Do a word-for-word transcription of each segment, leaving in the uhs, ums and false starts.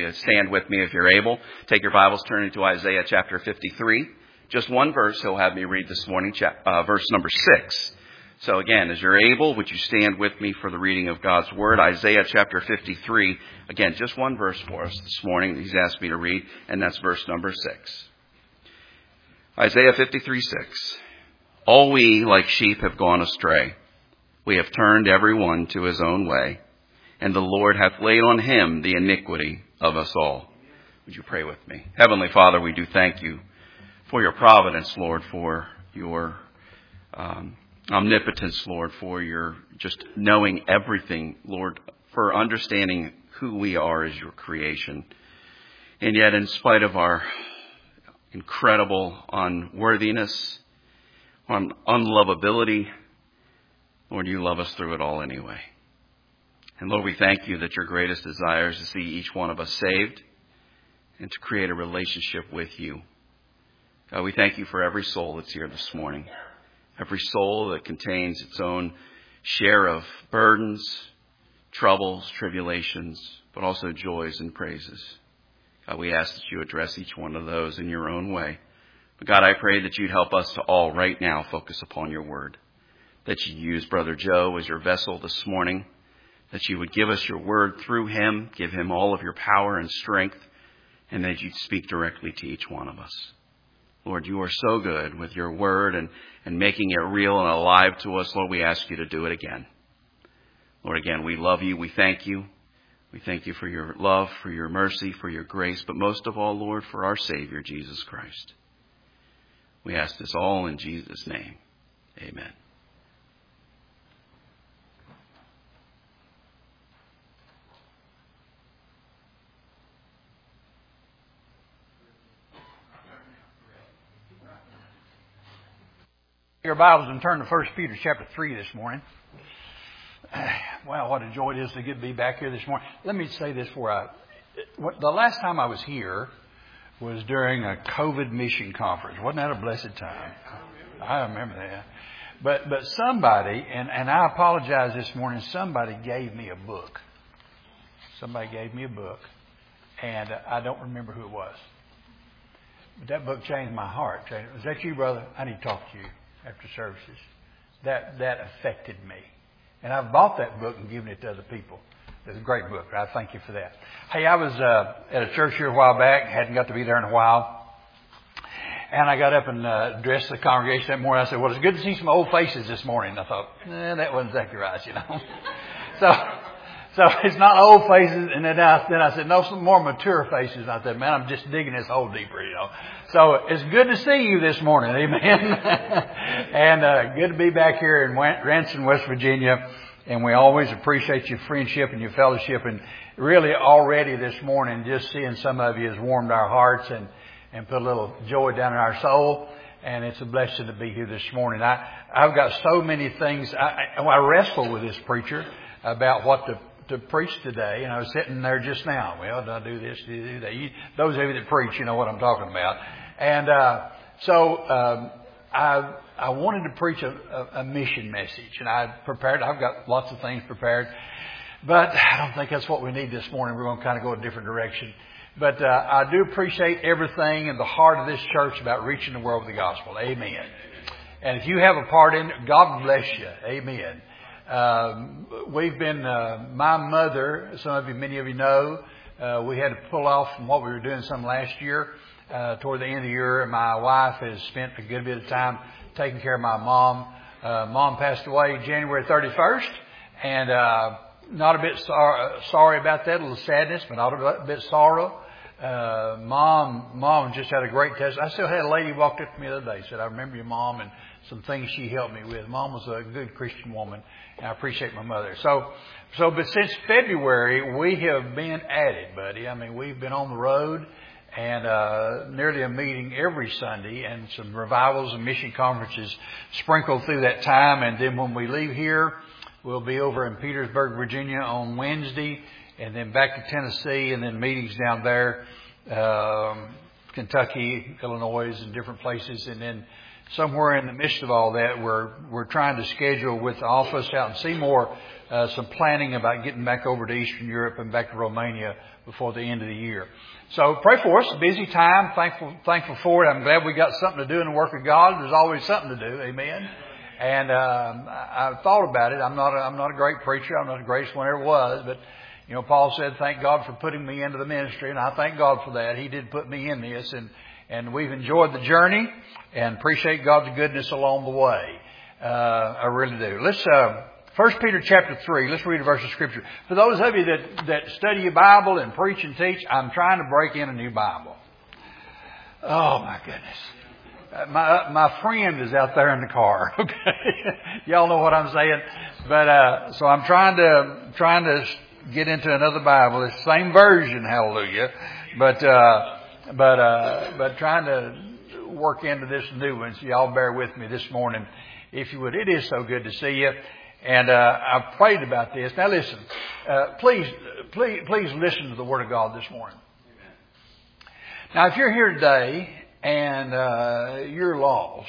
you stand with me if you're able. Take your Bibles, turn into Isaiah chapter fifty-three. Just one verse he'll have me read this morning, uh, verse number six. So again, as you're able, would you stand with me for the reading of God's Word? Isaiah chapter fifty-three. Again, just one verse for us this morning that he's asked me to read, and that's verse number six. Isaiah fifty-three, six. All we like sheep have gone astray. We have turned every one to his own way, and the Lord hath laid on him the iniquity of us all. Would you pray with me? Heavenly Father, we do thank you for your providence, Lord, for your um, omnipotence, Lord, for your just knowing everything, Lord, for understanding who we are as your creation. And yet, in spite of our incredible unworthiness, un- unlovability, Lord, you love us through it all anyway. And Lord, we thank you that your greatest desire is to see each one of us saved and to create a relationship with you. God, we thank you for every soul that's here this morning. Every soul that contains its own share of burdens, troubles, tribulations, but also joys and praises. God, we ask that you address each one of those in your own way. But God, I pray that you'd help us to all right now focus upon your word. That you use Brother Joe as your vessel this morning. That you would give us your word through him, give him all of your power and strength, and that you'd speak directly to each one of us. Lord, you are so good with your word and, and making it real and alive to us. Lord, we ask you to do it again. Lord, again, we love you. We thank you. We thank you for your love, for your mercy, for your grace, but most of all, Lord, for our Savior, Jesus Christ. We ask this all in Jesus' name. Amen. Your Bibles and turn to First Peter chapter three this morning. Wow, what a joy it is to get be back here this morning. Let me say this before I... What, the last time I was here was during a COVID mission conference. Wasn't that a blessed time? I remember that. But but somebody, and, and I apologize this morning, somebody gave me a book. Somebody gave me a book, and I don't remember who it was. But that book changed my heart. Was that you, brother? I need to talk to you after services. That that affected me. And I've bought that book and given it to other people. It's a great book. I thank you for that. Hey, I was uh, at a church here a while back. Hadn't got to be there in a while. And I got up and uh, addressed the congregation that morning. I said, well, it's good to see some old faces this morning. I thought, eh, that wasn't exactly right, you know. so... So it's not old faces, and then I, then I said, no, some more mature faces. And I said, man, I'm just digging this hole deeper, you know. So it's good to see you this morning, amen. and uh, good to be back here in Ranson, West Virginia. And we always appreciate your friendship and your fellowship. And really already this morning, just seeing some of you has warmed our hearts and, and put a little joy down in our soul. And it's a blessing to be here this morning. I, I've got so many things. I, I, I wrestle with this preacher about what to to preach today, and I was sitting there just now. Well, do I do this? Do I do that? You, those of you that preach, you know what I'm talking about. And uh, so um, I I wanted to preach a, a, a mission message, and I prepared. I've got lots of things prepared, but I don't think that's what we need this morning. We're going to kind of go a different direction. But uh, I do appreciate everything in the heart of this church about reaching the world with the gospel. Amen. And if you have a part in it, God bless you. Amen. Um, we've been, uh, my mother, some of you, many of you know, uh, we had to pull off from what we were doing some last year, uh, toward the end of the year. And my wife has spent a good bit of time taking care of my mom. Uh, mom passed away January thirty-first, and, uh, not a bit sor- sorry about that, a little sadness, but not a bit sorrow. Uh, mom, mom just had a great test. I still had a lady walked up to me the other day, said, I remember your mom and some things she helped me with. Mom was a good Christian woman, and I appreciate my mother. So, so, but since February, we have been at it, buddy. I mean, we've been on the road and, uh, nearly a meeting every Sunday and some revivals and mission conferences sprinkled through that time. And then when we leave here, we'll be over in Petersburg, Virginia on Wednesday, and then back to Tennessee, and then meetings down there, um, Kentucky, Illinois, and different places. And then somewhere in the midst of all that, we're we're trying to schedule with the office out in Seymour uh, some planning about getting back over to Eastern Europe and back to Romania before the end of the year. So pray for us. Busy time. Thankful thankful for it. I'm glad we got something to do in the work of God. There's always something to do. Amen. And um, I, I thought about it. I'm not a, I'm not a great preacher. I'm not the greatest one ever was, but you know, Paul said, "Thank God for putting me into the ministry," and I thank God for that. He did put me in this, and and we've enjoyed the journey and appreciate God's goodness along the way. Uh, I really do. Let's. Uh, First Peter chapter three, let's read a verse of Scripture. For those of you that, that study your Bible and preach and teach, I'm trying to break in a new Bible. Oh, my goodness. Uh, my my friend is out there in the car. Okay, y'all know what I'm saying. But uh, so I'm trying to trying to get into another Bible. It's the same version, hallelujah. But uh, but uh, but trying to work into this new one. So y'all bear with me this morning, if you would. It is so good to see you. And uh, I've prayed about this. Now listen, uh, please, please, please listen to the Word of God this morning. Now, if you're here today and uh, you're lost,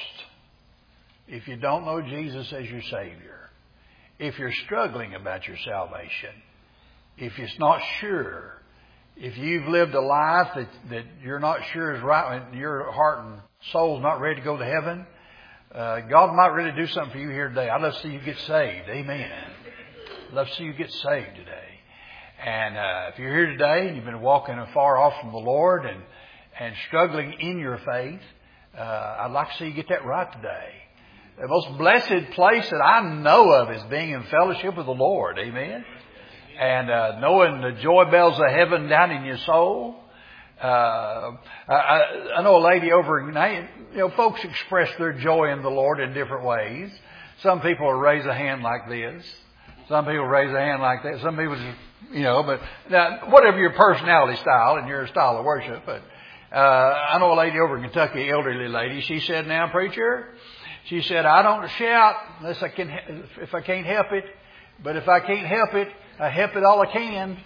if you don't know Jesus as your Savior, if you're struggling about your salvation, if you're not sure, if you've lived a life that, that you're not sure is right, and your heart and soul's not ready to go to heaven, Uh, God might really do something for you here today. I'd love to see you get saved. Amen. I'd love to see you get saved today. And uh, if you're here today and you've been walking afar off from the Lord and, and struggling in your faith, uh, I'd like to see you get that right today. The most blessed place that I know of is being in fellowship with the Lord. Amen. And uh, knowing the joy bells of heaven down in your soul. Uh, I, I know a lady over in, you know, folks express their joy in the Lord in different ways. Some people will raise a hand like this. Some people raise a hand like that. Some people just, you know, but now, whatever your personality style and your style of worship. But, uh, I know a lady over in Kentucky, elderly lady. She said, "Now, preacher," she said, "I don't shout unless I can, if I can't help it. But if I can't help it, I help it all I can."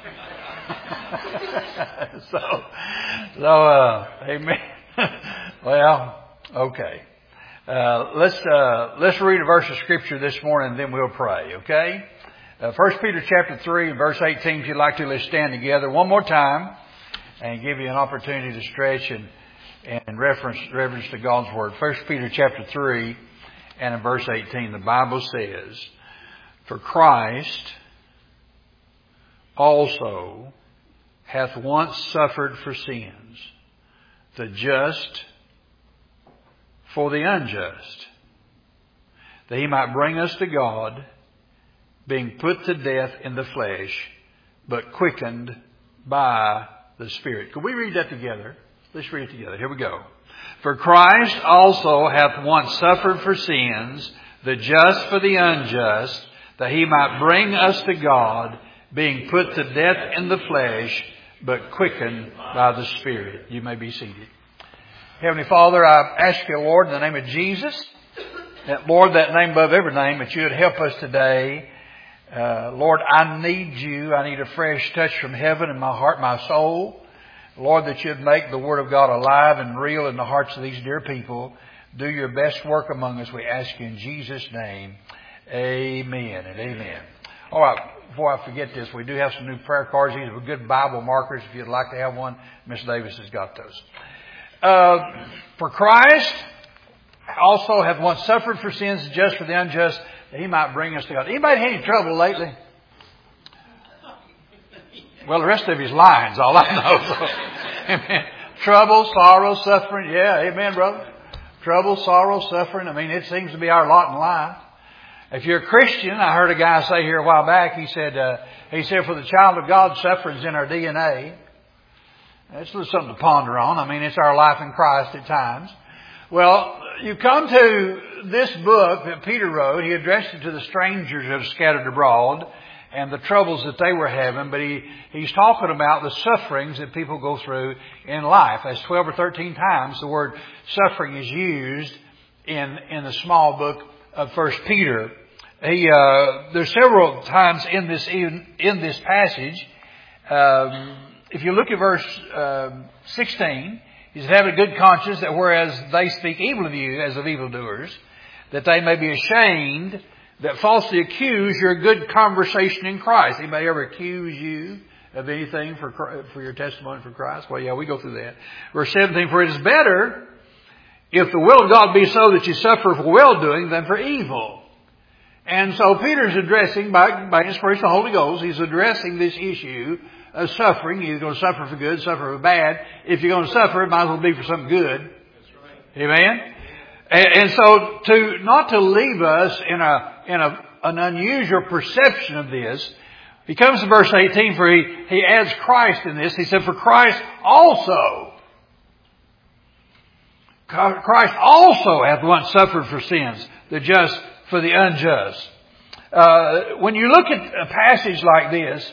so, so, uh, amen. Well, okay. Uh, let's, uh, let's read a verse of Scripture this morning and then we'll pray, okay? Uh, First Peter chapter three, verse eighteen, if you'd like to, let's stand together one more time and give you an opportunity to stretch and, and reference, reference to God's Word. First Peter chapter three and in verse eighteen, the Bible says, "For Christ also hath once suffered for sins, the just for the unjust, that he might bring us to God, being put to death in the flesh, but quickened by the Spirit." Could we read that together? Let's read it together. Here we go. "For Christ also hath once suffered for sins, the just for the unjust, that he might bring us to God, being put to death in the flesh, but quickened by the Spirit." You may be seated. Heavenly Father, I ask you, Lord, in the name of Jesus, that, Lord, that name above every name, that you would help us today. Uh, Lord, I need you. I need a fresh touch from heaven in my heart, my soul. Lord, that you'd make the Word of God alive and real in the hearts of these dear people. Do your best work among us, we ask you in Jesus' name. Amen and amen. All right. Before I forget this, we do have some new prayer cards. These are good Bible markers. If you'd like to have one, Miss Davis has got those. Uh, "For Christ also hath once suffered for sins, just for the unjust, that he might bring us to God." Anybody had any trouble lately? Well, the rest of his lines, all I know. So, amen. Trouble, sorrow, suffering. Yeah, amen, brother. Trouble, sorrow, suffering. I mean, it seems to be our lot in life. If you're a Christian, I heard a guy say here a while back, he said, uh, he said, "For the child of God, suffering's in our D N A." That's a little something to ponder on. I mean, it's our life in Christ at times. Well, you come to this book that Peter wrote. He addressed it to the strangers that are scattered abroad and the troubles that they were having. But he, he's talking about the sufferings that people go through in life. As twelve or thirteen times the word suffering is used in, in the small book of First Peter. He, uh, there's several times in this, in, in this passage. Um, if you look at verse, uh, sixteen, He said, have a good conscience, that whereas they speak evil of you as of evildoers, that they may be ashamed that falsely accuse your good conversation in Christ. Anybody ever accuse you of anything for for your testimony for Christ? Well, yeah, we go through that. Verse seventeen, for it is better if the will of God be so that you suffer for well-doing than for evil. And so Peter's addressing, by, by inspiration of the Holy Ghost, he's addressing this issue of suffering. You're going to suffer for good, suffer for bad. If you're going to suffer, it might as well be for something good. That's right. Amen? And, and so to not to leave us in a in a an unusual perception of this, he comes to verse eighteen, for he, he adds Christ in this. He said, for Christ also, Christ also hath once suffered for sins, the just for the unjust. Uh, when you look at a passage like this,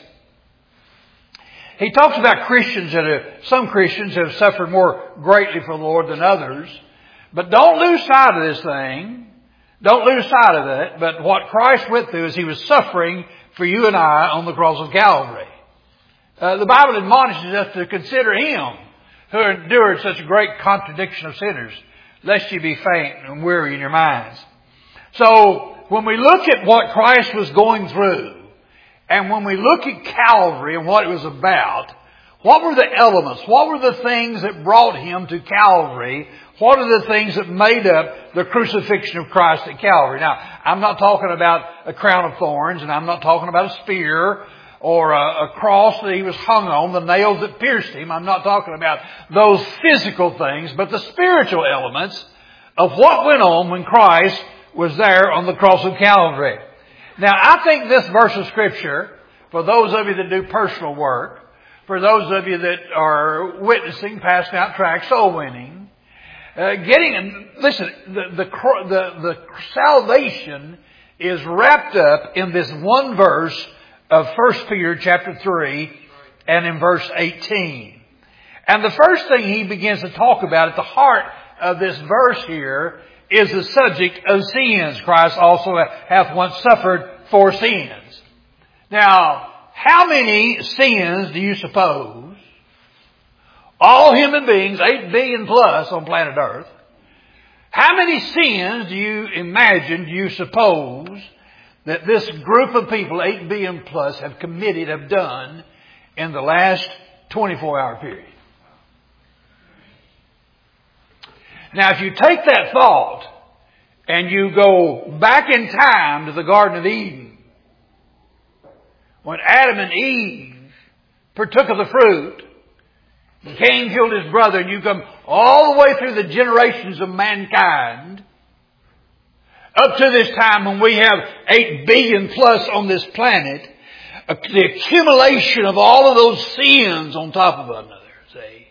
he talks about Christians that have, some Christians have suffered more greatly for the Lord than others. But don't lose sight of this thing. Don't lose sight of it. But what Christ went through is He was suffering for you and I on the cross of Calvary. Uh, the Bible admonishes us to consider Him who endured such a great contradiction of sinners, lest you be faint and weary in your minds. So, when we look at what Christ was going through, and when we look at Calvary and what it was about, what were the elements? What were the things that brought Him to Calvary? What are the things that made up the crucifixion of Christ at Calvary? Now, I'm not talking about a crown of thorns, and I'm not talking about a spear or a, a cross that He was hung on, the nails that pierced Him. I'm not talking about those physical things, but the spiritual elements of what went on when Christ was there on the cross of Calvary. Now, I think this verse of Scripture, for those of you that do personal work, for those of you that are witnessing, passing out tracts, soul winning, uh, getting, listen, the, the, the, the salvation is wrapped up in this one verse of First Peter chapter three and in verse eighteen. And the first thing he begins to talk about at the heart of this verse here is the subject of sins. Christ also hath once suffered for sins. Now, how many sins do you suppose all human beings, eight billion plus on planet Earth, how many sins do you imagine, do you suppose, that this group of people, eight billion plus, have committed, have done in the last twenty-four hour period? Now, if you take that thought and you go back in time to the Garden of Eden, when Adam and Eve partook of the fruit, and Cain killed his brother, and you come all the way through the generations of mankind, up to this time when we have eight billion plus on this planet, the accumulation of all of those sins on top of one another, see?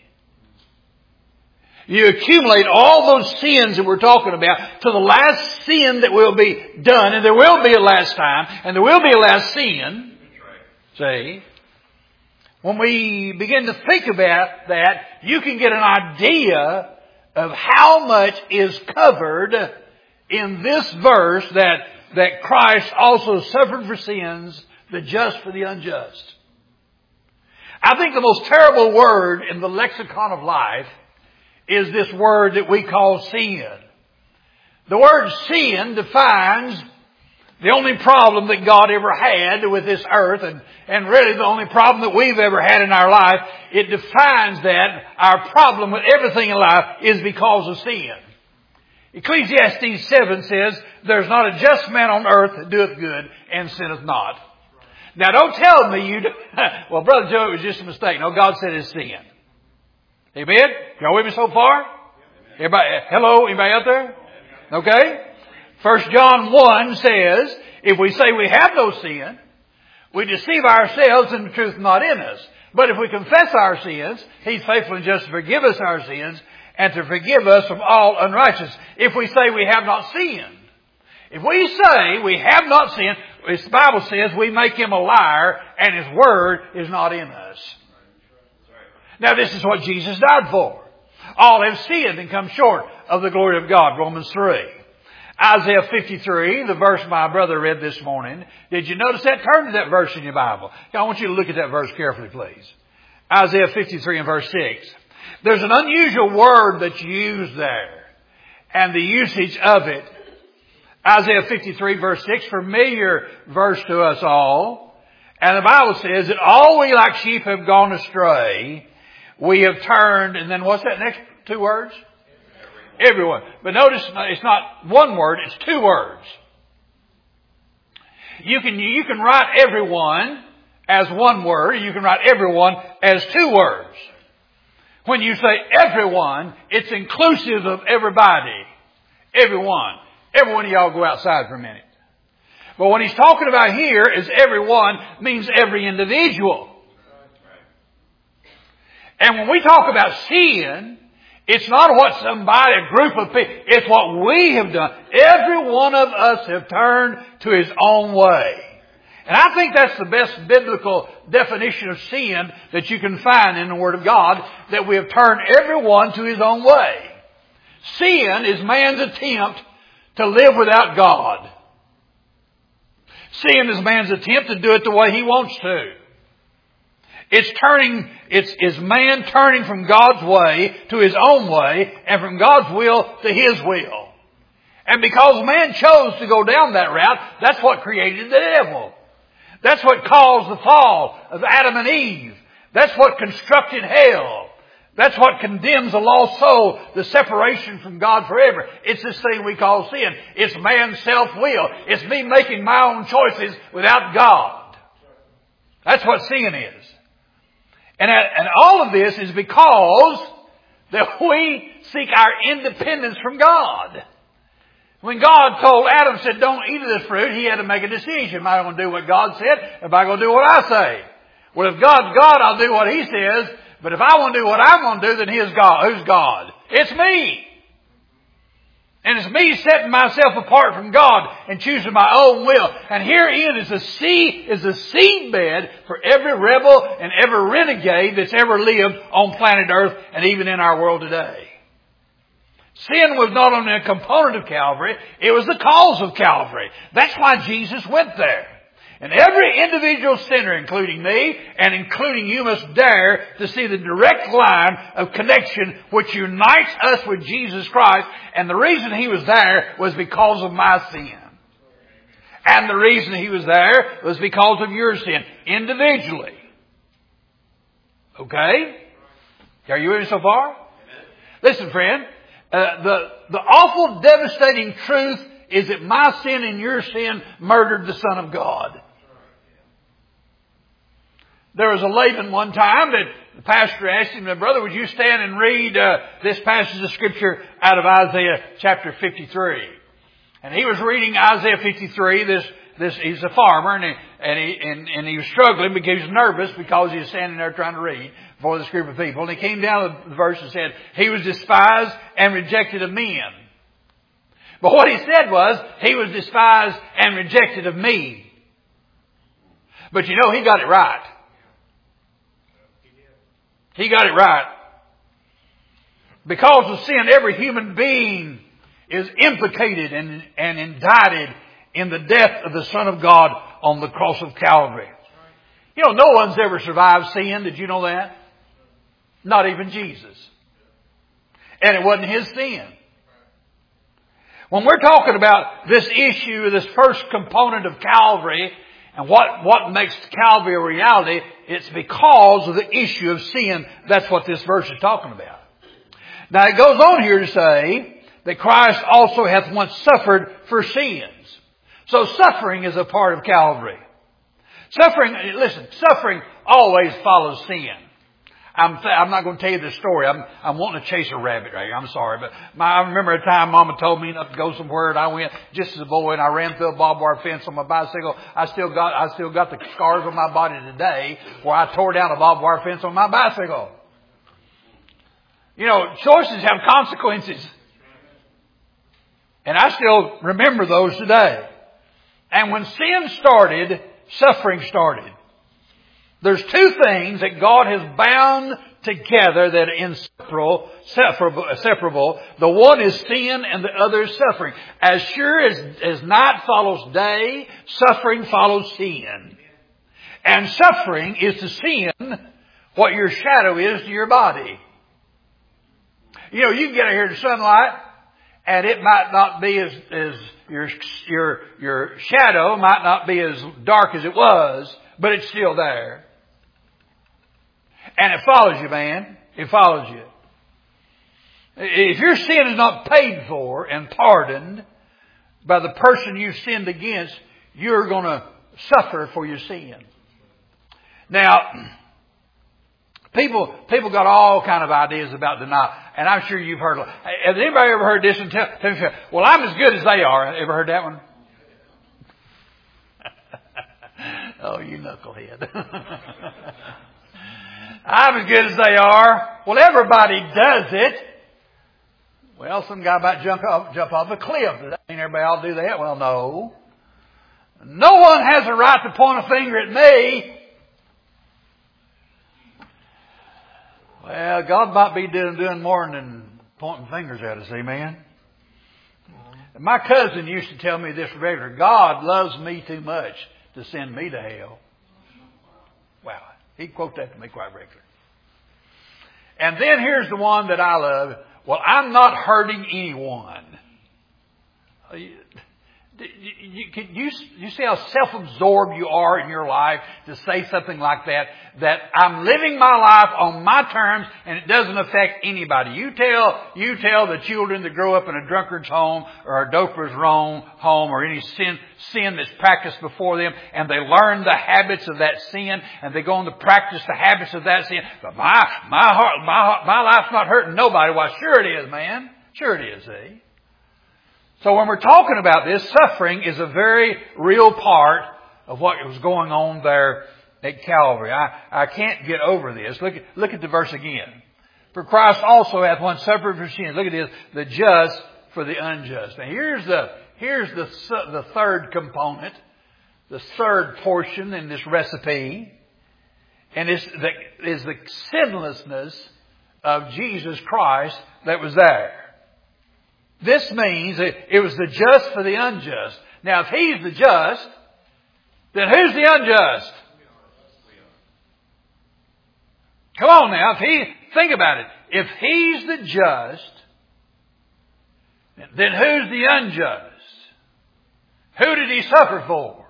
You accumulate all those sins that we're talking about to the last sin that will be done, and there will be a last time, and there will be a last sin. See? When we begin to think about that, you can get an idea of how much is covered in this verse, that, that Christ also suffered for sins, the just for the unjust. I think the most terrible word in the lexicon of life is this word that we call sin. The word sin defines the only problem that God ever had with this earth, and, and really the only problem that we've ever had in our life. It defines that our problem with everything in life is because of sin. Ecclesiastes seven says, there's not a just man on earth that doeth good and sinneth not. Now don't tell me you, do, well, Brother Joe, it was just a mistake. No, God said it's sin. Amen? Y'all with me so far? Everybody, hello, anybody out there? Okay? First John one says, if we say we have no sin, we deceive ourselves and the truth is not in us. But if we confess our sins, He's faithful and just to forgive us our sins and to forgive us from all unrighteousness. If we say we have not sinned. If we say we have not sinned, the Bible says we make Him a liar and His word is not in us. Now this is what Jesus died for. All have sinned and come short of the glory of God. Romans three. Isaiah fifty-three, the verse my brother read this morning. Did you notice that? Turn to that verse in your Bible. I want you to look at that verse carefully, please. Isaiah fifty-three and verse six. There's an unusual word that's used there, and the usage of it. Isaiah fifty-three verse six, familiar verse to us all. And the Bible says that all we like sheep have gone astray. We have turned, and then what's that next two words? Everyone. Everyone. But notice it's not one word, it's two words. You can, you can write everyone as one word. You can write everyone as two words. When you say everyone, it's inclusive of everybody. Everyone. Every one of y'all go outside for a minute. But what he's talking about here is everyone means every individual. And when we talk about sin, it's not what somebody, a group of people, it's what we have done. Every one of us have turned to his own way. And I think that's the best biblical definition of sin that you can find in the Word of God, that we have turned everyone to his own way. Sin is man's attempt to live without God. Sin is man's attempt to do it the way he wants to. It's turning, it's, it's man turning from God's way to his own way, and from God's will to his will. And because man chose to go down that route, that's what created the devil. That's what caused the fall of Adam and Eve. That's what constructed hell. That's what condemns a lost soul, the separation from God forever. It's this thing we call sin. It's man's self-will. It's me making my own choices without God. That's what sin is. And, and all of this is because that we seek our independence from God. When God told Adam, said, don't eat of this fruit, he had to make a decision. Am I going to do what God said? Am I going to do what I say? Well, if God's God, I'll do what he says. But if I want to do what I'm going to do, then His God. Who's God? It's me. And it's me setting myself apart from God and choosing my own will. And herein is the seed, is the seedbed for every rebel and every renegade that's ever lived on planet Earth and even in our world today. Sin was not only a component of Calvary, it was the cause of Calvary. That's why Jesus went there. And every individual sinner, including me and including you, must dare to see the direct line of connection which unites us with Jesus Christ. And the reason He was there was because of my sin. And the reason He was there was because of your sin, individually. Okay? Are you with me so far? Listen, friend. Uh, the, the awful, devastating truth is that my sin and your sin murdered the Son of God. There was a Laban one time that the pastor asked him, brother, would you stand and read uh, this passage of Scripture out of Isaiah chapter fifty-three? And he was reading Isaiah fifty-three. This, this, he's a farmer, and he, and he, and, and he was struggling because he was nervous because he was standing there trying to read for this group of people. And he came down to the verse and said, he was despised and rejected of men. But what he said was, he was despised and rejected of me. But you know, he got it right. He got it right. Because of sin, every human being is implicated and, and indicted in the death of the Son of God on the cross of Calvary. You know, no one's ever survived sin. Did you know that? Not even Jesus. And it wasn't His sin. When we're talking about this issue, this first component of Calvary, and what, what makes Calvary a reality, it's because of the issue of sin. That's what this verse is talking about. Now it goes on here to say that Christ also hath once suffered for sins. So suffering is a part of Calvary. Suffering, listen, suffering always follows sin. I'm, th- I'm not going to tell you the story. I'm, I'm wanting to chase a rabbit right here. I'm sorry. But my, I remember a time Mama told me not to go somewhere, and I went just as a boy, and I ran through a barbed wire fence on my bicycle. I still got, I still got the scars on my body today where I tore down a barbed wire fence on my bicycle. You know, choices have consequences. And I still remember those today. And when sin started, suffering started. There's two things that God has bound together that are inseparable, separable. The one is sin and the other is suffering. As sure as, as night follows day, suffering follows sin. And suffering is to sin what your shadow is to your body. You know, you can get out here to sunlight, and it might not be as, as your, your, your shadow might not be as dark as it was, but it's still there. And it follows you, man. It follows you. If your sin is not paid for and pardoned by the person you've sinned against, you're going to suffer for your sin. Now, people people got all kind of ideas about denial, and I'm sure you've heard. Has anybody ever heard this? And tell, tell me, well, I'm as good as they are. Ever heard that one? Oh, you knucklehead. I'm as good as they are. Well, everybody does it. Well, some guy about jump off, jump off a cliff. Ain't everybody ought to do that? Well, no. No one has a right to point a finger at me. Well, God might be doing, doing more than pointing fingers at us. Amen. My cousin used to tell me this regularly. God loves me too much to send me to hell. Wow. He'd quote that to me quite regularly. And then here's the one that I love. Well, I'm not hurting anyone. You, you, you, you see how self-absorbed you are in your life to say something like that? That I'm living my life on my terms and it doesn't affect anybody. You tell, you tell the children that grow up in a drunkard's home or a doper's home or any sin, sin that's practiced before them, and they learn the habits of that sin and they go on to practice the habits of that sin. But my, my heart, my heart, my life's not hurting nobody. Why, sure it is, man. Sure it is, see? So when we're talking about this, suffering is a very real part of what was going on there at Calvary. I, I can't get over this. Look at, look at the verse again. For Christ also hath once suffered for sins. Look at this. The just for the unjust. Now here's the, here's the, the third component, the third portion in this recipe. And it's the, is the sinlessness of Jesus Christ that was there. This means that it was the just for the unjust. Now, if He's the just, then who's the unjust? Come on now. If he, think about it. If He's the just, then who's the unjust? Who did He suffer for?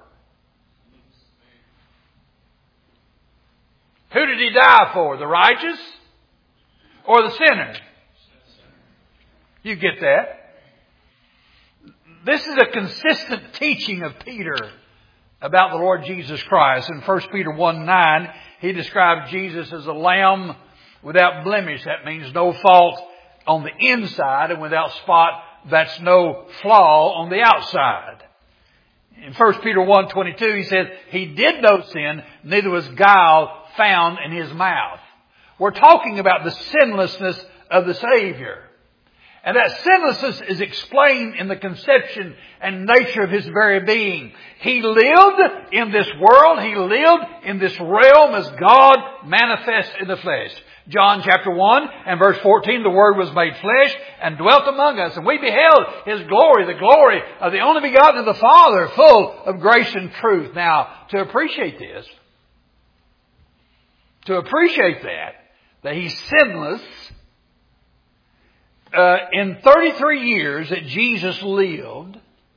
Who did He die for? The righteous or the sinner? You get that? This is a consistent teaching of Peter about the Lord Jesus Christ. In First Peter one nine, he described Jesus as a lamb without blemish. That means no fault on the inside, and without spot, that's no flaw on the outside. In First Peter one twenty-two, he says, He did no sin, neither was guile found in His mouth. We're talking about the sinlessness of the Savior. And that sinlessness is explained in the conception and nature of His very being. He lived in this world. He lived in this realm as God manifest in the flesh. John chapter one and verse fourteen, the Word was made flesh and dwelt among us. And we beheld His glory, the glory of the only begotten of the Father, full of grace and truth. Now, to appreciate this, to appreciate that, that He's sinless, Uh, in thirty-three years that Jesus lived,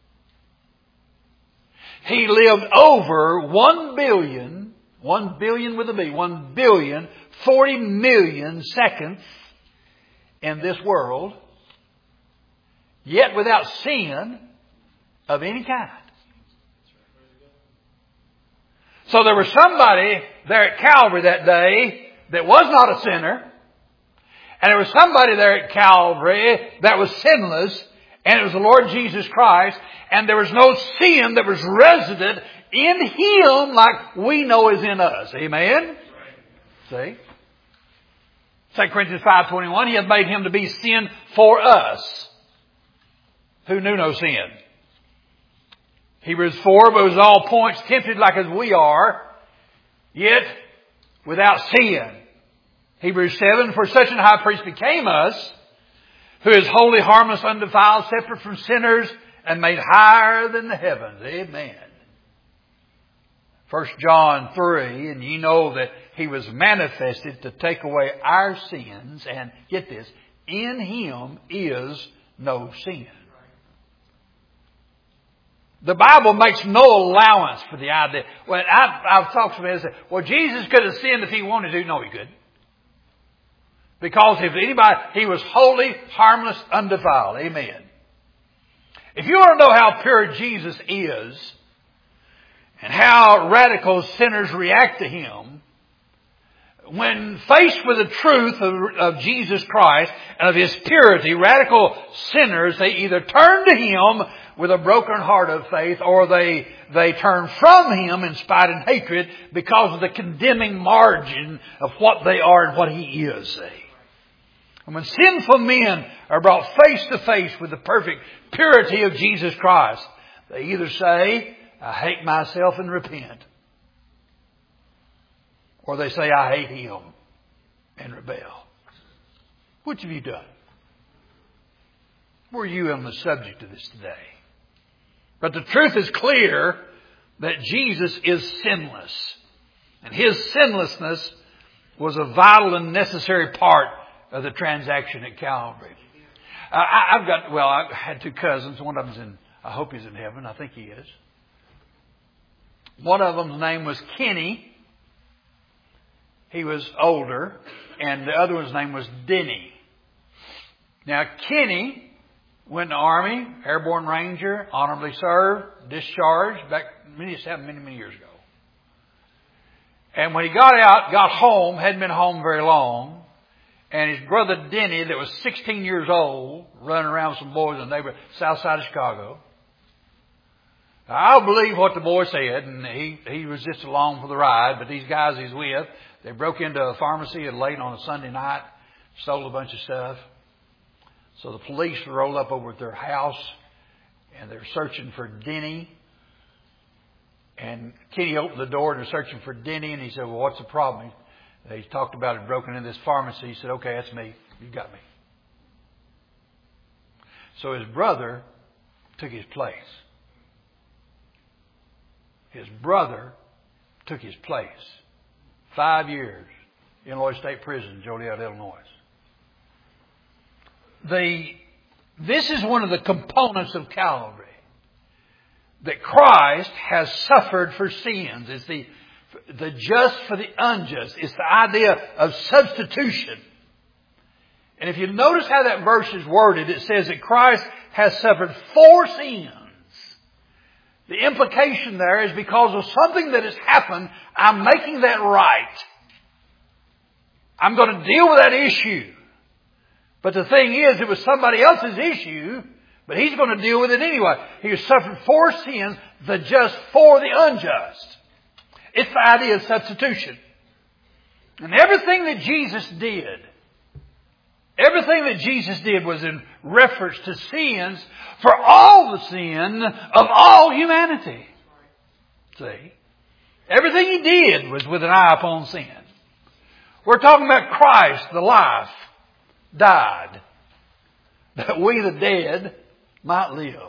He lived over one billion, one billion with a B, one billion, forty million seconds in this world, yet without sin of any kind. So there was somebody there at Calvary that day that was not a sinner. And there was somebody there at Calvary that was sinless, and it was the Lord Jesus Christ, and there was no sin that was resident in Him like we know is in us. Amen? See? Second Corinthians five twenty-one, He hath made Him to be sin for us, who knew no sin. Hebrews four, but was all points tempted like as we are, yet without sin. Hebrews seven, for such an high priest became us, who is holy, harmless, undefiled, separate from sinners, and made higher than the heavens. Amen. First John three, and ye know that He was manifested to take away our sins, and get this, in Him is no sin. The Bible makes no allowance for the idea. Well, I've, I've talked to somebody and said, well, Jesus could have sinned if He wanted to. No, He couldn't. Because if anybody, He was holy, harmless, undefiled. Amen. If you want to know how pure Jesus is and how radical sinners react to Him, when faced with the truth of, of Jesus Christ and of His purity, radical sinners, they either turn to Him with a broken heart of faith, or they, they turn from Him in spite and hatred because of the condemning margin of what they are and what He is. See? And when sinful men are brought face to face with the perfect purity of Jesus Christ, they either say, I hate myself and repent. Or they say, I hate Him and rebel. Which have you done? Where are you on the subject of this today? But the truth is clear that Jesus is sinless. And His sinlessness was a vital and necessary part of the transaction at Calvary. Uh, I, I've got, well, I had two cousins. One of them's in, I hope he's in heaven. I think he is. One of them's name was Kenny. He was older. And the other one's name was Denny. Now, Kenny went in the Army, Airborne Ranger, honorably served, discharged, back many, many, many years ago. And when he got out, got home, hadn't been home very long, and his brother Denny, that was sixteen years old, running around with some boys in the neighborhood, south side of Chicago. I'll believe what the boy said, and he, he was just along for the ride, but these guys he's with, they broke into a pharmacy late on a Sunday night, stole a bunch of stuff. So the police rolled up over at their house, and they're searching for Denny. And Kenny opened the door, and they're searching for Denny, and he said, well, what's the problem? He talked about it broken into this pharmacy. He said, okay, that's me. You got me. So his brother took his place. His brother took his place. Five years in Illinois State Prison, Joliet, Illinois. The, this is one of the components of Calvary. That Christ has suffered for sins. It's the, the just for the unjust. It's the idea of substitution. And if you notice how that verse is worded, it says that Christ has suffered for sins. The implication there is because of something that has happened, I'm making that right. I'm going to deal with that issue. But the thing is, it was somebody else's issue, but He's going to deal with it anyway. He has suffered for sins, the just for the unjust. It's the idea of substitution. And everything that Jesus did, everything that Jesus did was in reference to sins for all the sin of all humanity. See? Everything He did was with an eye upon sin. We're talking about Christ, the life, died, that we the dead might live.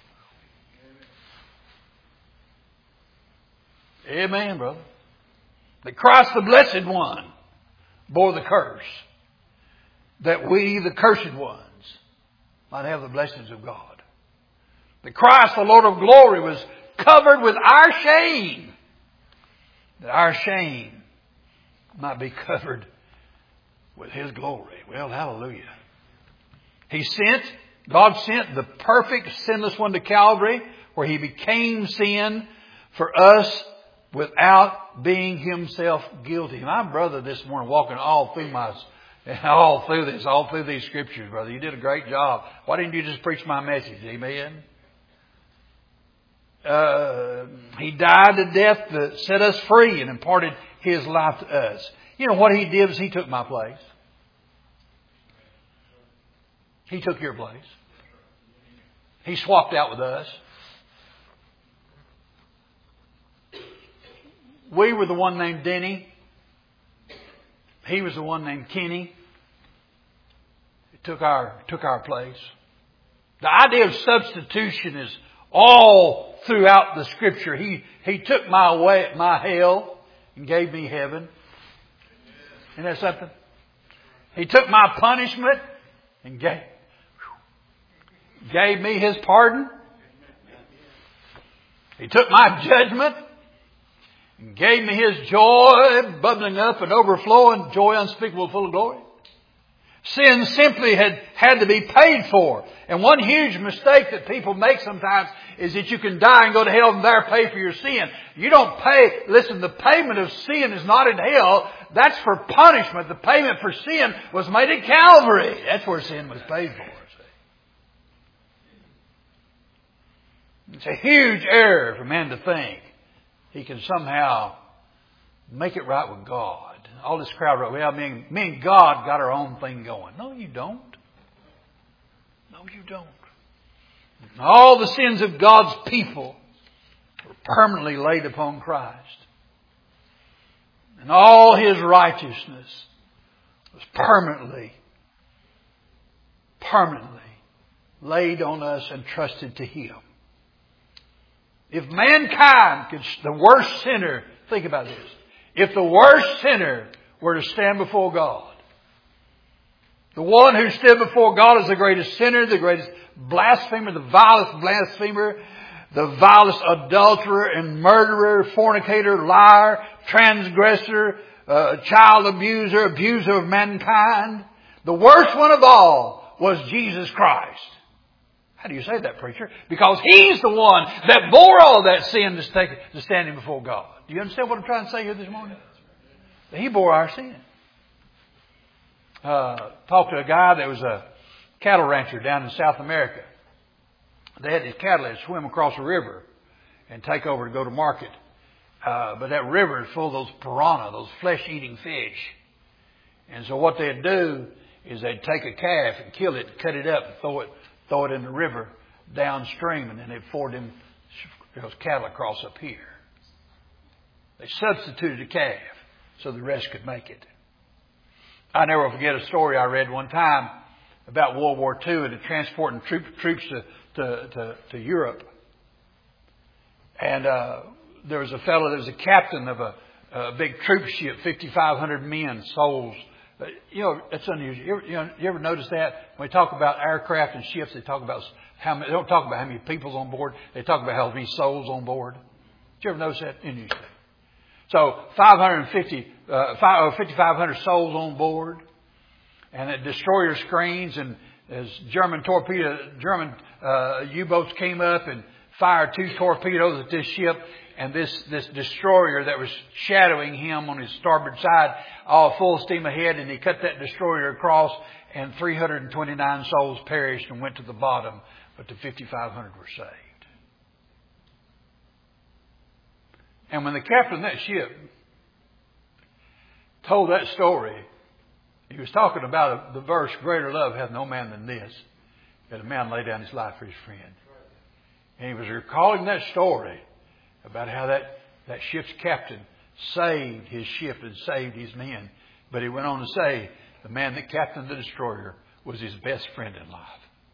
Amen, brother. That Christ, the Blessed One, bore the curse, that we, the cursed ones, might have the blessings of God. That Christ, the Lord of glory, was covered with our shame, that our shame might be covered with His glory. Well, hallelujah. He sent, God sent the perfect sinless one to Calvary, where He became sin for us without being Himself guilty. My brother this morning walking all through my, all through this, all through these scriptures, brother. You did a great job. Why didn't you just preach my message? Amen. Uh, he died to death to set us free and imparted His life to us. You know what He did was He took my place. He took your place. He swapped out with us. We were the one named Denny. He was the one named Kenny. He took our, took our place. The idea of substitution is all throughout the Scripture. He, he took my way, my hell and gave me heaven. Isn't that something? He took my punishment and gave, gave me His pardon. He took my judgment and gave me His joy, bubbling up and overflowing, joy unspeakable, full of glory. Sin simply had, had to be paid for. And one huge mistake that people make sometimes is that you can die and go to hell and there pay for your sin. You don't pay. Listen, the payment of sin is not in hell. That's for punishment. The payment for sin was made at Calvary. That's where sin was paid for. It's a huge error for man to think he can somehow make it right with God. All this crowd wrote, well, me and, me and God got our own thing going. No, you don't. No, you don't. All the sins of God's people were permanently laid upon Christ. And all His righteousness was permanently, permanently laid on us and trusted to Him. If mankind could, the worst sinner, think about this. If the worst sinner were to stand before God, the one who stood before God is the greatest sinner, the greatest blasphemer, the vilest blasphemer, the vilest adulterer and murderer, fornicator, liar, transgressor, uh, child abuser, abuser of mankind. The worst one of all was Jesus Christ. How do you say that, preacher? Because He's the one that bore all that sin to, take, to stand before God. Do you understand what I'm trying to say here this morning? That He bore our sin. Uh, talked to a guy that was a cattle rancher down in South America. They had these cattle that swim across a river and take over to go to market. Uh, but that river is full of those piranha, those flesh-eating fish. And so what they'd do is they'd take a calf and kill it, cut it up, and throw it, throw it in the river downstream, and then they'd forward them those cattle across up here. They substituted a calf so the rest could make it. I never forget a story I read one time about World War Two and the transporting troop, troops to, to, to, to Europe. And uh, there was a fellow that was a captain of a, a big troop ship, fifty-five hundred men, souls. But, you know, it's unusual. You ever, you know, you ever notice that? When we talk about aircraft and ships, they talk about how many, they don't talk about how many people's on board. They talk about how many souls on board. Did you ever notice that? Unusual. So five hundred fifty, uh, fifty-five hundred souls on board, and the destroyer screens, and as German torpedo, German uh, U-boats came up and fired two torpedoes at this ship, and this this destroyer that was shadowing him on his starboard side, all full steam ahead, and he cut that destroyer across, and three hundred twenty-nine souls perished and went to the bottom, but the fifty-five hundred were saved. And when the captain of that ship told that story, he was talking about the verse, greater love hath no man than this, that a man lay down his life for his friend. And he was recalling that story about how that, that ship's captain saved his ship and saved his men. But he went on to say, the man that captained the destroyer was his best friend in life.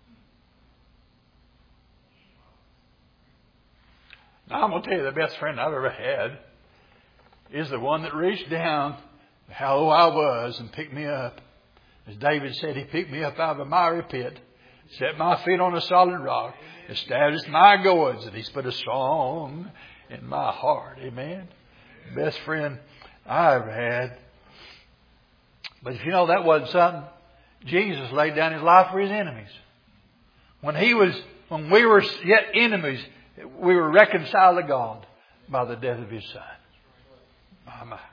Now, I'm going to tell you, the best friend I've ever had is the one that reached down how low I was and picked me up. As David said, He picked me up out of a miry pit, set my feet on a solid rock, established my goings, and He's put a song in my heart. Amen. Best friend I ever had. But if you know that wasn't something, Jesus laid down His life for His enemies. When He was, when we were yet enemies, we were reconciled to God by the death of His Son. My, my.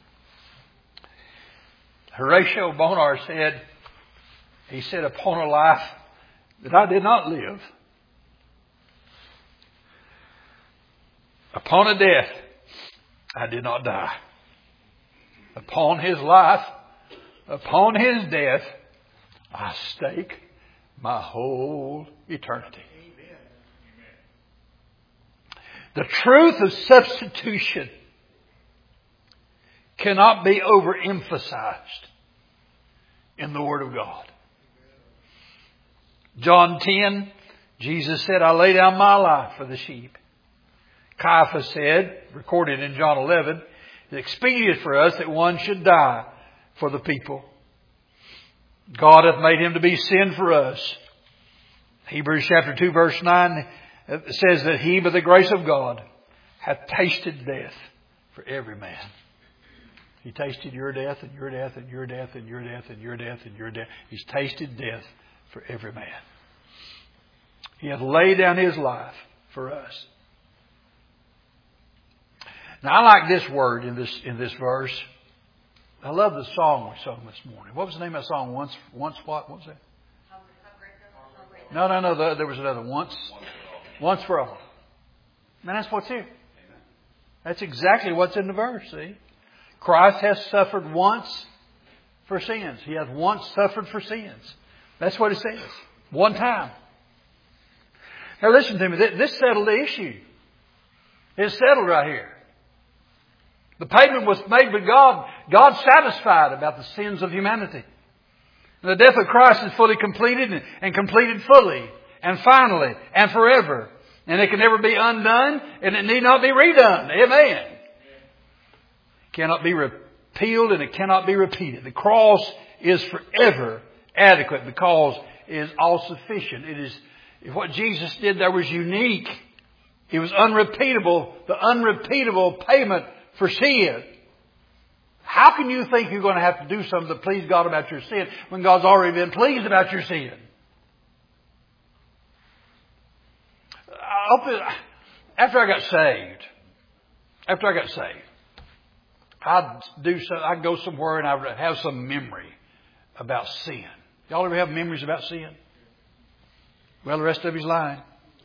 Horatio Bonar said, he said, upon a life that I did not live, upon a death I did not die, upon His life, upon His death, I stake my whole eternity. The truth of substitution cannot be overemphasized in the Word of God. John ten, Jesus said, I lay down my life for the sheep. Caiaphas said, recorded in John eleven, it's expedient for us that one should die for the people. God hath made him to be sin for us. Hebrews chapter two verse nine says that he, by the grace of God, hath tasted death for every man. He tasted your death and your death and your death and your death and your death and your death. He's tasted death for every man. He hath laid down his life for us. Now I like this word in this in this verse. I love the song we sung this morning. What was the name of that song? Once, once what? What was that? No, no, no. The, there was another. Once, once for all. Man, that's what's here. That's exactly what's in the verse. See, Christ has suffered once for sins. He has once suffered for sins. That's what it says. One time. Now listen to me. This settled the issue. It's settled right here. The payment was made with God. God satisfied about the sins of humanity. And the death of Christ is fully completed and completed fully and finally and forever. And it can never be undone and it need not be redone. Amen. It cannot be repealed and it cannot be repeated. The cross is forever adequate because it is all sufficient. It is what Jesus did there was unique. It was unrepeatable. The unrepeatable payment for sin. How can you think you're going to have to do something to please God about your sin when God's already been pleased about your sin? After I got saved, after I got saved, I'd do so. I'd go somewhere and I'd have some memory about sin. Y'all ever have memories about sin? Well, the rest of you's lying.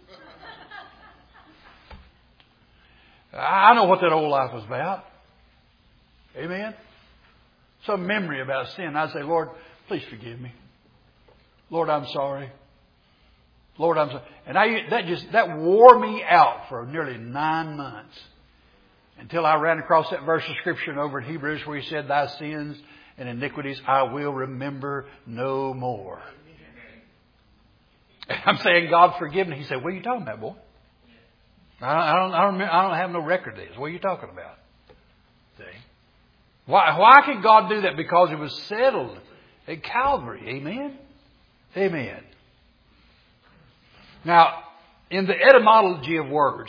I know what that old life was about. Amen. Some memory about sin. I'd say, Lord, please forgive me. Lord, I'm sorry. Lord, I'm sorry. And I, that just, that wore me out for nearly nine months. Until I ran across that verse of Scripture over in Hebrews where he said, thy sins and iniquities I will remember no more. And I'm saying, God, forgive me. He said, what are you talking about, boy? I don't, I don't, I don't, I don't have no record of this. What are you talking about? See? Why, why could God do that? Because it was settled at Calvary. Amen? Amen. Now, in the etymology of words,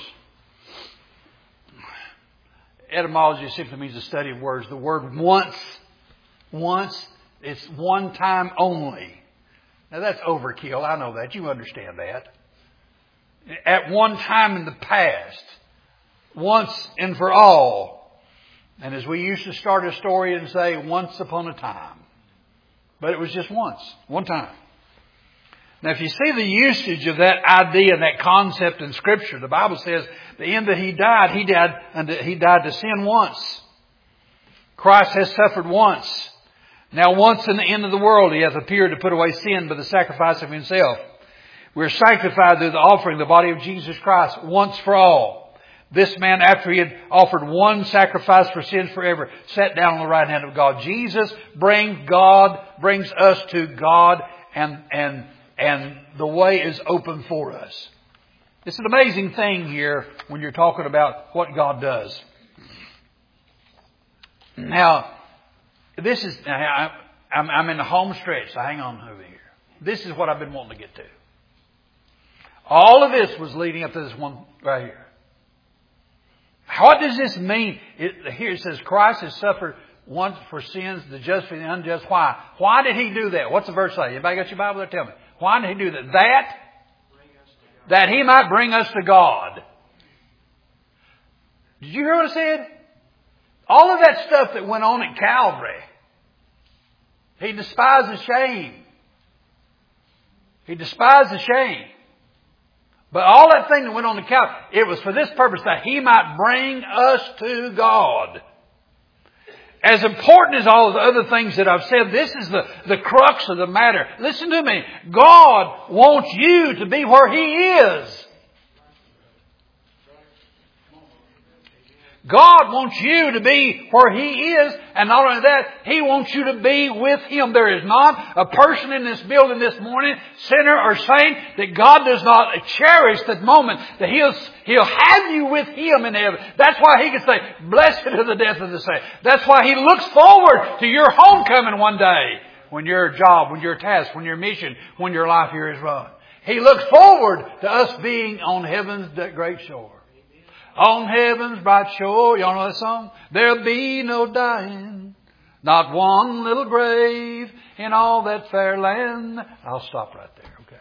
etymology simply means the study of words. The word once, once, it's one time only. Now that's overkill. I know that. You understand that. At one time in the past. Once and for all. And as we used to start a story and say, once upon a time. But it was just once. One time. Now if you see the usage of that idea and that concept in Scripture, the Bible says the end that He died, He died, and He died to sin once. Christ has suffered once. Now once in the end of the world He hath appeared to put away sin by the sacrifice of Himself. We are sanctified through the offering, the body of Jesus Christ, once for all. This man, after He had offered one sacrifice for sins forever, sat down on the right hand of God. Jesus brings God, brings us to God, and, and, and the way is open for us. It's an amazing thing here when you're talking about what God does. Now, this is, I'm, I'm in the home stretch, so hang on over here. This is what I've been wanting to get to. All of this was leading up to this one right here. What does this mean? It, here it says Christ has suffered once for sins, the just for the unjust. Why? Why did He do that? What's the verse say? Anybody got your Bible there? Tell me. Why did He do that? That, that He might bring us to God. Did you hear what I said? All of that stuff that went on at Calvary. He despised the shame. He despised the shame. But all that thing that went on the Calvary, it was for this purpose, that He might bring us to God. As important as all of the other things that I've said, this is the, the crux of the matter. Listen to me. God wants you to be where He is. God wants you to be where He is, and not only that, He wants you to be with Him. There is not a person in this building this morning, sinner or saint, that God does not cherish that moment, that He'll, He'll have you with Him in heaven. That's why He can say, blessed are the death of the saint. That's why He looks forward to your homecoming one day. when your job, when your task, when your mission, when your life here is run. He looks forward to us being on heaven's great shore. On heaven's bright shore, y'all know that song? There'll be no dying, not one little grave in all that fair land. I'll stop right there, okay?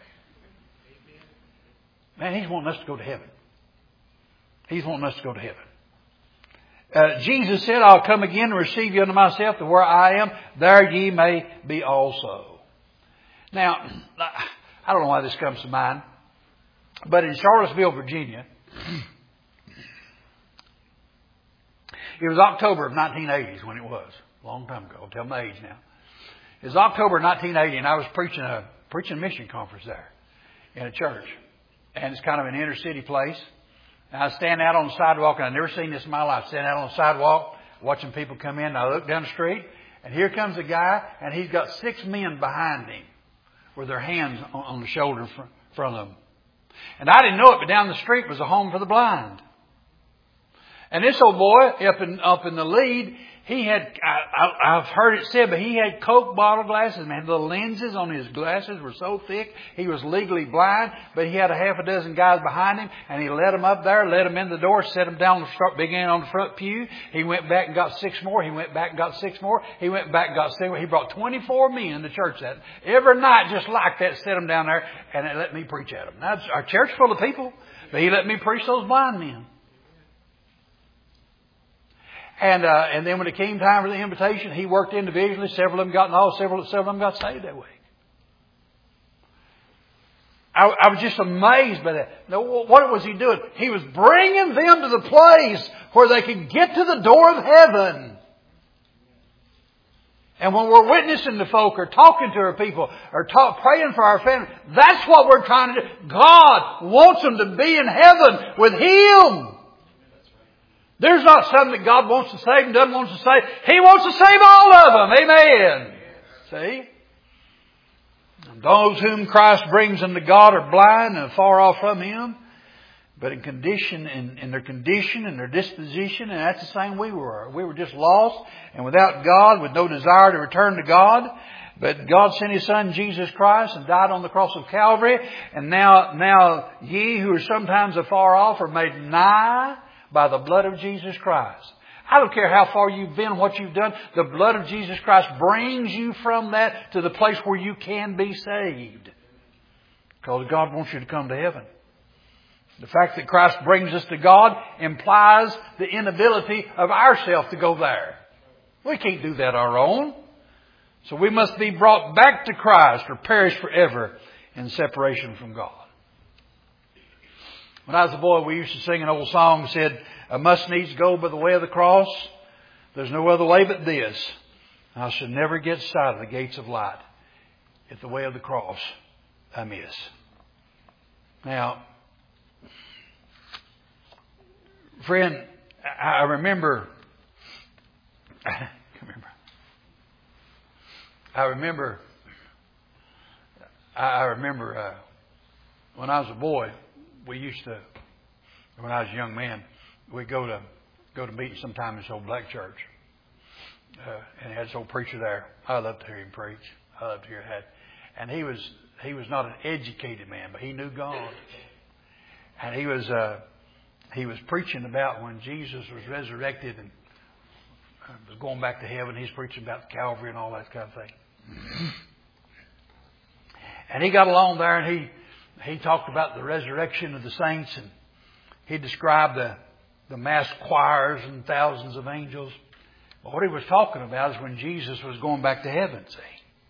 Man, He's wanting us to go to heaven. He's wanting us to go to heaven. Uh, Jesus said, I'll come again and receive you unto myself, to where I am, there ye may be also. Now, I don't know why this comes to mind, but in Charlottesville, Virginia, it was October of nineteen eighty when it was. A long time ago. I'll tell my age now. It was October of nineteen eighty, and I was preaching a preaching a mission conference there in a church. And it's kind of an inner city place. And I was standing out on the sidewalk, and I'd never seen this in my life. Standing out on the sidewalk, watching people come in. And I look down the street, and here comes a guy, and he's got six men behind him with their hands on, on the shoulder in front of them. And I didn't know it, but down the street was a home for the blind. And this old boy up in up in the lead, he had, I, I, I've heard it said, but he had Coke bottle glasses, man. The lenses on his glasses were so thick, he was legally blind, but he had a half a dozen guys behind him, and he led them up there, led them in the door, set them down, began on the front pew. He went back and got six more. He went back and got six more. He went back and got six more. He brought twenty-four men to church that every night, just like that, set them down there, and they let me preach at them. Now, our church full of people, but he let me preach those blind men. And uh, and then when it came time for the invitation, he worked individually. Several of them got involved. Several, several of them got saved that week. I, I was just amazed by that. Now, what was he doing? He was bringing them to the place where they could get to the door of heaven. And when we're witnessing to folk or talking to our people or talk, praying for our family, that's what we're trying to do. God wants them to be in heaven with Him. There's not something that God wants to save and doesn't want to save. He wants to save all of them. Amen. See? And those whom Christ brings unto God are blind and far off from Him. But in condition, in, in their condition and their disposition, and that's the same we were. We were just lost and without God, with no desire to return to God. But God sent His Son, Jesus Christ, and died on the cross of Calvary. And now, now ye who are sometimes afar off are made nigh by the blood of Jesus Christ. I don't care how far you've been, what you've done. The blood of Jesus Christ brings you from that to the place where you can be saved. Because God wants you to come to heaven. The fact that Christ brings us to God implies the inability of ourselves to go there. We can't do that on our own. So we must be brought back to Christ or perish forever in separation from God. When I was a boy, we used to sing an old song that said, I must needs go by the way of the cross. There's no other way but this. I should never get sight of the gates of light if the way of the cross I miss. Now, friend, I remember, I remember, I remember, I remember uh, when I was a boy, we used to, when I was a young man, we'd go to go to meetings sometime in this old black church. Uh, and he had this old preacher there. I loved to hear him preach. I loved to hear that. And he was he was not an educated man, but he knew God. And he was uh, he was preaching about when Jesus was resurrected and was going back to heaven. He's preaching about Calvary and all that kind of thing. And he got along there and he He talked about the resurrection of the saints, and he described the, the mass choirs and thousands of angels. But what he was talking about is when Jesus was going back to heaven, see.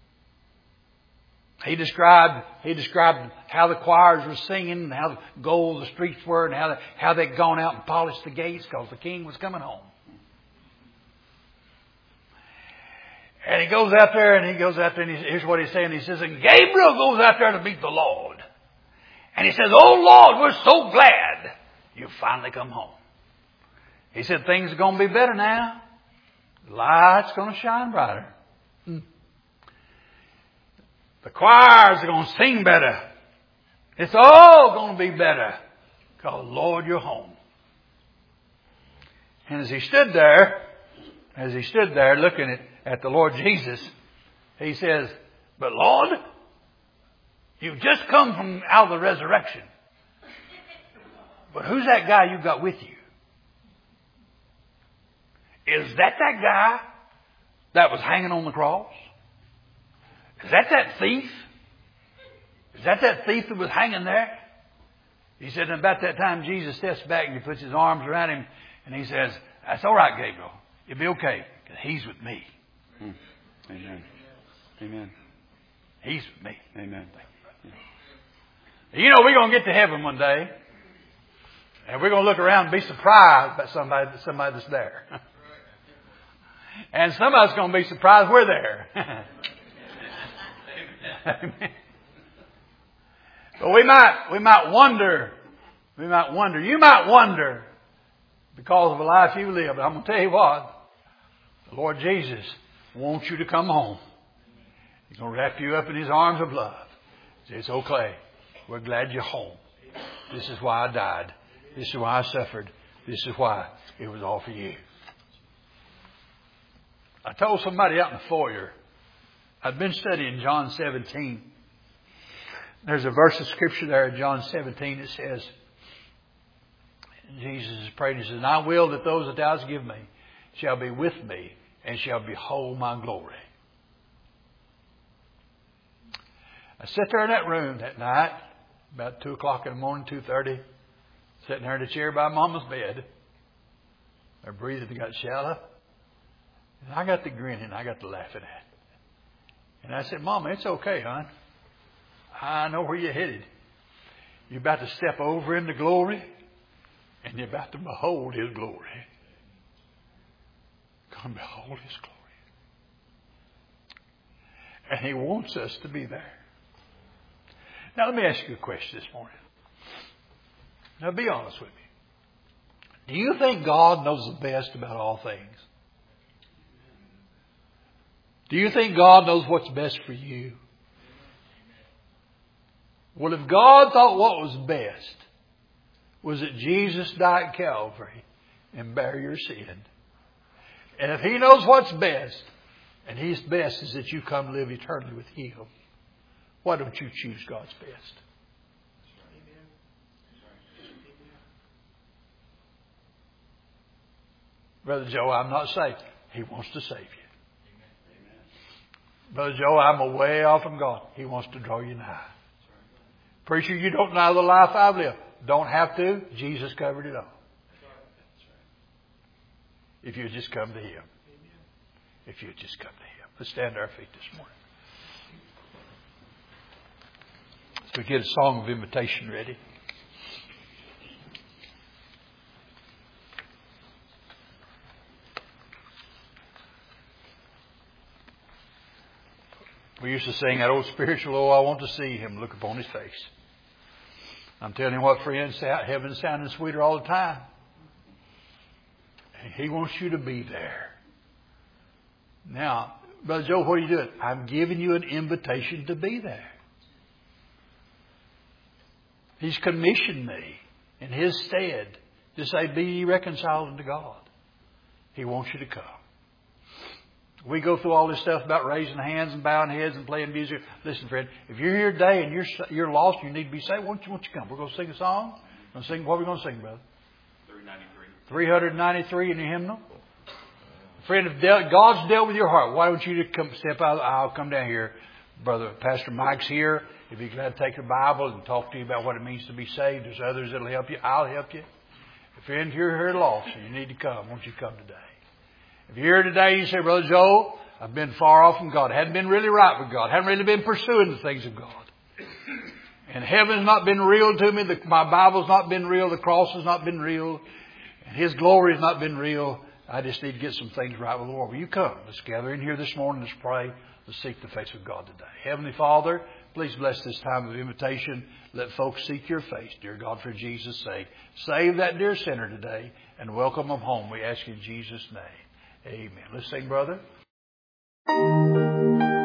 He described, he described how the choirs were singing and how gold the streets were and how, they, how they'd gone out and polished the gates because the king was coming home. And he goes out there and he goes out there and he, here's what he's saying. He says, and Gabriel goes out there to meet the Lord. And he says, oh Lord, we're so glad you finally come home. He said, things are going to be better now. The light's going to shine brighter. Hmm. The choirs are going to sing better. It's all going to be better. Because, Lord, you're home. And as he stood there, as he stood there looking at, at the Lord Jesus, He says, but Lord, you've just come from out of the resurrection. But who's that guy you got with you? Is that that guy that was hanging on the cross? Is that that thief? Is that that thief that was hanging there? He said, and about that time Jesus steps back and he puts his arms around him and he says, that's all right, Gabriel. You'll be okay because he's with me. Hmm. Amen. Amen. He's with me. Amen. You know, we're going to get to heaven one day. And we're going to look around and be surprised by somebody, somebody that's there. And somebody's going to be surprised we're there. Amen. But we might, we might wonder, we might wonder, you might wonder because of the life you live. But I'm going to tell you what, the Lord Jesus wants you to come home. He's going to wrap you up in His arms of love. He says, it's okay. We're glad you're home. This is why I died. This is why I suffered. This is why it was all for you. I told somebody out in the foyer, I'd been studying John seventeen. There's a verse of Scripture there in John seventeen that says, Jesus is praying, He says, and I will that those that thou hast given me shall be with me and shall behold my glory. I sat there in that room that night, about two o'clock in the morning, two thirty, sitting there in a chair by Mama's bed. Her breathing got shallow. And I got the grinning, I got the laughing at. And I said, Mama, it's okay, hon. I know where you're headed. You're about to step over into glory, and you're about to behold His glory. Come behold His glory. And He wants us to be there. Now, let me ask you a question this morning. Now, be honest with me. Do you think God knows the best about all things? Do you think God knows what's best for you? Well, if God thought what was best was that Jesus died at Calvary and bear your sin, and if He knows what's best, and His best is that you come live eternally with Him, why don't you choose God's best? Brother Joe, I'm not saved. He wants to save you. Brother Joe, I'm away off from God. He wants to draw you nigh. Preacher, you don't know the life I've lived. Don't have to. Jesus covered it all. If you just come to Him. If you just come to Him. Let's stand to our feet this morning. So we get a song of invitation ready. We used to sing that old spiritual, oh, I want to see Him, look upon His face. I'm telling you what, friends, heaven's sounding sweeter all the time. He wants you to be there. Now, Brother Joe, what are you doing? I'm giving you an invitation to be there. He's commissioned me in His stead to say, be ye reconciled unto God. He wants you to come. We go through all this stuff about raising hands and bowing heads and playing music. Listen, friend, if you're here today and you're you're lost, you need to be saved. Why don't you, why don't you come? We're going to sing a song. We're going to sing. What are we going to sing, brother? three ninety-three. three ninety-three in the hymnal. Friend, if God's dealt with your heart, why don't you come step out of the aisle, come down here. Brother Pastor Mike's here. If you're glad to take your Bible and talk to you about what it means to be saved, there's others that will help you. I'll help you. Friend, if you're here lost and you need to come, won't you come today? If you're here today and you say, Brother Joe, I've been far off from God. Hadn't been really right with God. Hadn't really been pursuing the things of God. And heaven's not been real to me. The, my Bible's not been real. The cross has not been real. And His glory has not been real. I just need to get some things right with the Lord. Will you come? Let's gather in here this morning. Let's pray. Let's seek the face of God today. Heavenly Father, please bless this time of invitation. Let folks seek your face, dear God, for Jesus' sake. Save that dear sinner today and welcome them home. We ask in Jesus' name. Amen. Let's sing, brother.